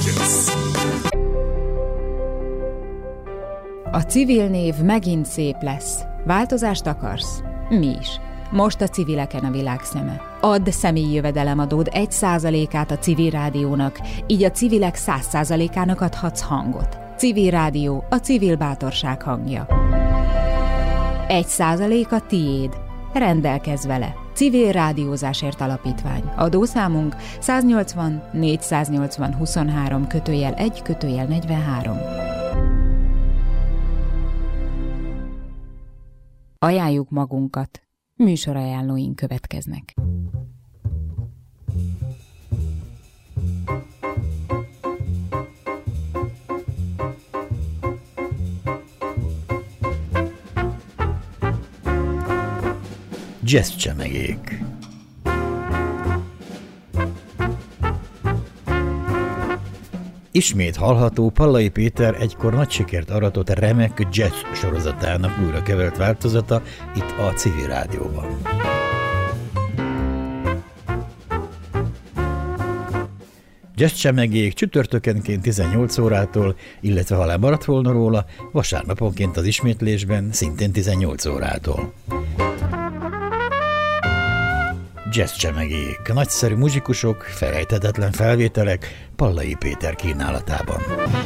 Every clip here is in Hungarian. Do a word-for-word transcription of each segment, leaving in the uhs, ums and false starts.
A civil név megint szép lesz. Változást akarsz? Mi is. Most a civileken a világ szeme. Add személyi jövedelemadód egy százalékát a civil rádiónak, így a civilek száz százalékának adhatsz hangot. Civil rádió, a civil bátorság hangja. Egy százalék a tiéd. Rendelkezz vele. Civil Rádiózásért Alapítvány. Adószámunk száznyolcvan négyszáznyolcvan huszonhárom kötőjel egy kötőjel negyvenhárom. Ajánljuk magunkat. Műsorajánlóink következnek. Jazz csemegék. Ismét hallható Pallai Péter egykor nagy sikert aratott remek jazz sorozatának újra kevert változata itt a Civil Rádióban. Jazz csemegék csütörtökenként tizennyolc órától, illetve ha lemaradt volna róla, vasárnaponként az ismétlésben szintén tizennyolc órától. Jazz csemegék, nagyszerű muzsikusok, felejthetetlen felvételek Pallai Péter kínálatában.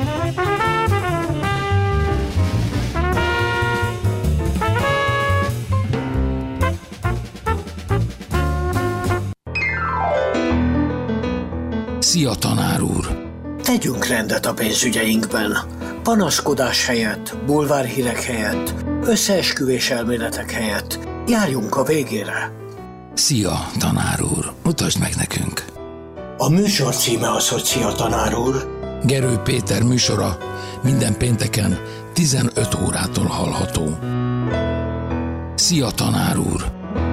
Szia, tanár úr! Tegyünk rendet a pénzügyeinkben. Panaszkodás helyett, bulvárhírek helyett, összeesküvés elméletek helyett. Járjunk a végére. Szia, tanár úr! Mutasd meg nekünk! A műsor címe az, hogy Szia, tanár úr. Gerő Péter műsora minden pénteken tizenöt órától hallható. Szia, tanár úr!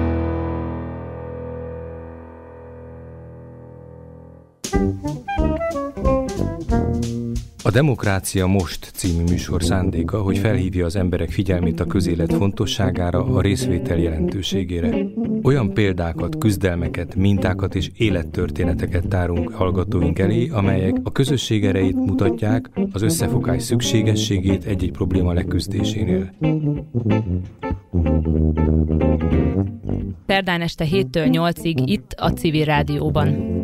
A Demokrácia Most című műsor szándéka, hogy felhívja az emberek figyelmét a közélet fontosságára, a részvétel jelentőségére. Olyan példákat, küzdelmeket, mintákat és élettörténeteket tárunk hallgatóink elé, amelyek a közösség erejét mutatják, az összefogás szükségességét egy-egy probléma leküzdésénél. Szerdán este héttől nyolcig itt a Civil Rádióban.